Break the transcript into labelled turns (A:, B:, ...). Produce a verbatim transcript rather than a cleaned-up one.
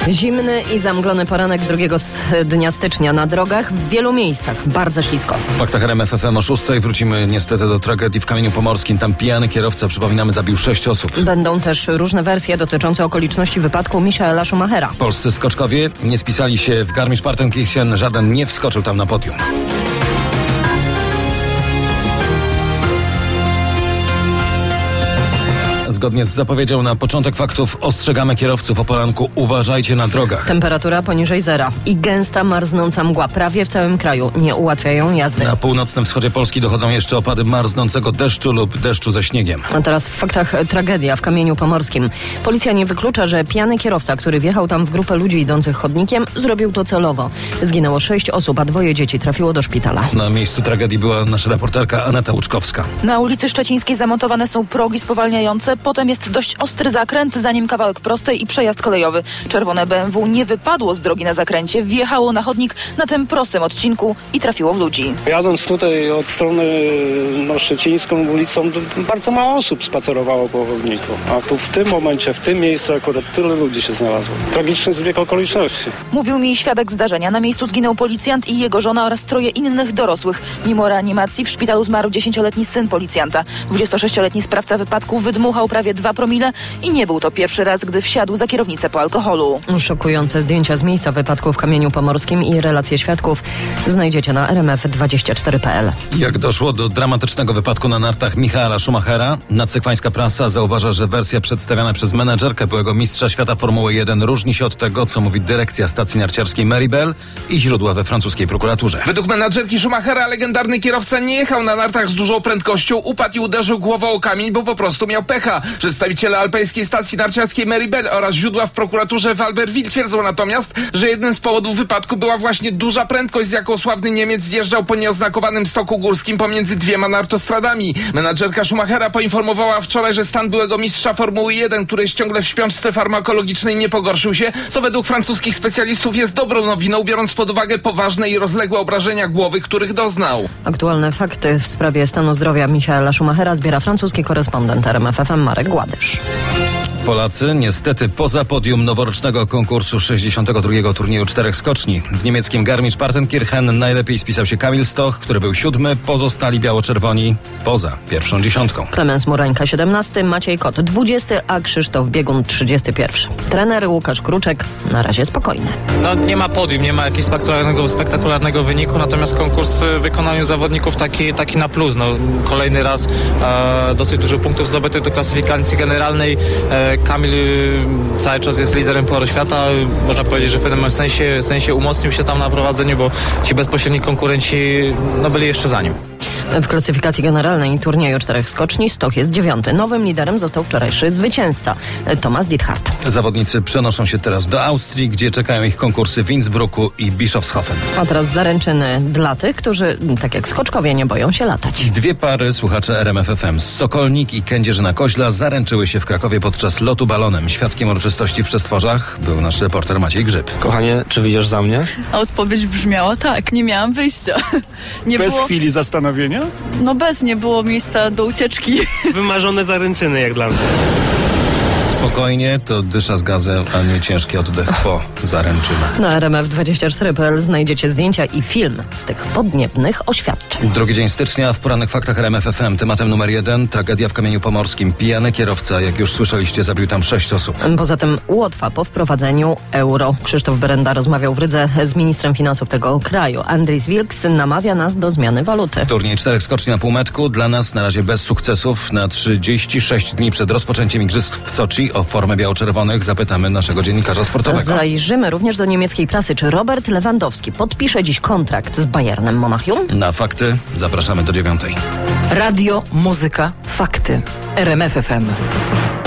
A: Zimny i zamglony poranek drugiego dnia stycznia. Na drogach w wielu miejscach bardzo ślisko.
B: W faktach R M F F M o szóstej wrócimy niestety do tragedii w Kamieniu Pomorskim. Tam pijany kierowca, przypominamy, zabił sześć osób.
A: Będą też różne wersje dotyczące okoliczności wypadku Michaela Schumachera.
B: Polscy skoczkowie nie spisali się w Garmisch-Partenkirchen. Żaden nie wskoczył tam na podium. Zgodnie z zapowiedzią na początek faktów ostrzegamy kierowców o poranku: uważajcie na drogach.
A: Temperatura poniżej zera i gęsta, marznąca mgła prawie w całym kraju nie ułatwiają jazdy.
B: Na północnym wschodzie Polski dochodzą jeszcze opady marznącego deszczu lub deszczu ze śniegiem.
A: A teraz w faktach tragedia w Kamieniu Pomorskim. Policja nie wyklucza, że pijany kierowca, który wjechał tam w grupę ludzi idących chodnikiem, zrobił to celowo. Zginęło sześć osób, a dwoje dzieci trafiło do szpitala.
B: Na miejscu tragedii była nasza reporterka Aneta Łuczkowska.
C: Na ulicy Szczecińskiej zamontowane są progi spowalniające. Potem jest dość ostry zakręt, za nim kawałek prostej i przejazd kolejowy. Czerwone B M W nie wypadło z drogi na zakręcie, wjechało na chodnik na tym prostym odcinku i trafiło w ludzi.
D: Jadąc tutaj od strony no, szczecińską ulicą, bardzo mało osób spacerowało po chodniku. A tu w tym momencie, w tym miejscu akurat tyle ludzi się znalazło. Tragiczny zbieg okoliczności.
C: Mówił mi świadek zdarzenia. Na miejscu zginął policjant i jego żona oraz troje innych dorosłych. Mimo reanimacji w szpitalu zmarł dziesięcioletni syn policjanta. dwudziestosześcioletni sprawca wypadku wydmuchał prawie dwa promile i nie był to pierwszy raz, gdy wsiadł za kierownicę po alkoholu.
A: Szokujące zdjęcia z miejsca wypadku w Kamieniu Pomorskim i relacje świadków znajdziecie na r m f dwadzieścia cztery kropka p l.
B: Jak doszło do dramatycznego wypadku na nartach Michaela Schumachera? Nadsekwańska prasa zauważa, że wersja przedstawiana przez menedżerkę byłego mistrza świata Formuły jeden różni się od tego, co mówi dyrekcja stacji narciarskiej Maribel i źródła we francuskiej prokuraturze.
E: Według menedżerki Schumachera legendarny kierowca nie jechał na nartach z dużą prędkością, upadł i uderzył głową o kamień, bo po prostu miał pecha. Przedstawiciele alpejskiej stacji narciarskiej Maribel oraz źródła w prokuraturze w Albertville twierdzą natomiast, że jednym z powodów wypadku była właśnie duża prędkość, z jaką sławny Niemiec zjeżdżał po nieoznakowanym stoku górskim pomiędzy dwiema nartostradami. Menadżerka Schumachera poinformowała wczoraj, że stan byłego mistrza Formuły jeden, który jest ciągle w śpiączce farmakologicznej, nie pogorszył się, co według francuskich specjalistów jest dobrą nowiną, biorąc pod uwagę poważne i rozległe obrażenia głowy, których doznał.
A: Aktualne fakty w sprawie stanu zdrowia Michaela Schumachera zbiera francuski korespondent R M F F M Marek Gładysz.
B: Polacy niestety poza podium noworocznego konkursu sześćdziesiątego drugiego turnieju czterech skoczni. W niemieckim Garmisch-Partenkirchen najlepiej spisał się Kamil Stoch, który był siódmy, pozostali biało-czerwoni poza pierwszą dziesiątką.
A: Klemens Murańka siedemnasty, Maciej Kot dwudziesty, a Krzysztof Biegun trzydziesty pierwszy. Trener Łukasz Kruczek na razie spokojny.
F: No nie ma podium, nie ma jakiegoś spektakularnego, spektakularnego wyniku, natomiast konkurs w wykonaniu zawodników taki, taki na plus. No, kolejny raz e, dosyć dużo punktów zdobytych do klasyfikacji generalnej. E, Kamil cały czas jest liderem Pucharu Świata. Można powiedzieć, że w pewnym sensie, sensie umocnił się tam na prowadzeniu, bo ci bezpośredni konkurenci no, byli jeszcze za nim.
A: W klasyfikacji generalnej turnieju czterech skoczni Stoch jest dziewiąty. Nowym liderem został wczorajszy zwycięzca Thomas Diethard.
B: Zawodnicy przenoszą się teraz do Austrii, gdzie czekają ich konkursy w Innsbrucku i Bischofshofen.
A: A teraz zaręczyny dla tych, którzy, tak jak skoczkowie, nie boją się latać.
B: Dwie pary słuchacze R M F F M, Sokolnik i Kędzierzyna-Koźla, zaręczyły się w Krakowie podczas lotu balonem. Świadkiem uroczystości w Przestworzach był nasz reporter Maciej Grzyb.
G: Kochanie, czy wyjdziesz za mnie?
H: A odpowiedź brzmiała tak, nie miałam wyjścia. Nie
D: Bez
H: było...
D: chwili zastanowienia?
H: No bez, nie było miejsca do ucieczki.
G: Wymarzone zaręczyny jak dla mnie.
B: Spokojnie, to dysza z gazem, a nie ciężki oddech po zaręczynach.
A: Na R M F dwadzieścia cztery kropka p l znajdziecie zdjęcia i film z tych podniebnych oświadczeń.
B: Drugi dzień stycznia w porannych faktach R M F F M. Tematem numer jeden, tragedia w Kamieniu Pomorskim. Pijany kierowca, jak już słyszeliście, zabił tam sześć osób.
A: Poza tym Łotwa po wprowadzeniu euro. Krzysztof Berenda rozmawiał w Rydze z ministrem finansów tego kraju. Andris Wilks namawia nas do zmiany waluty.
B: Turniej czterech skoczni na półmetku dla nas na razie bez sukcesów. Na trzydzieści sześć dni przed rozpoczęciem igrzysk w Soczi o formę biało-czerwonych zapytamy naszego dziennikarza sportowego.
A: Zajrzymy również do niemieckiej prasy. Czy Robert Lewandowski podpisze dziś kontrakt z Bayernem Monachium?
B: Na fakty zapraszamy do dziewiątej.
I: Radio, muzyka, fakty. R M F F M.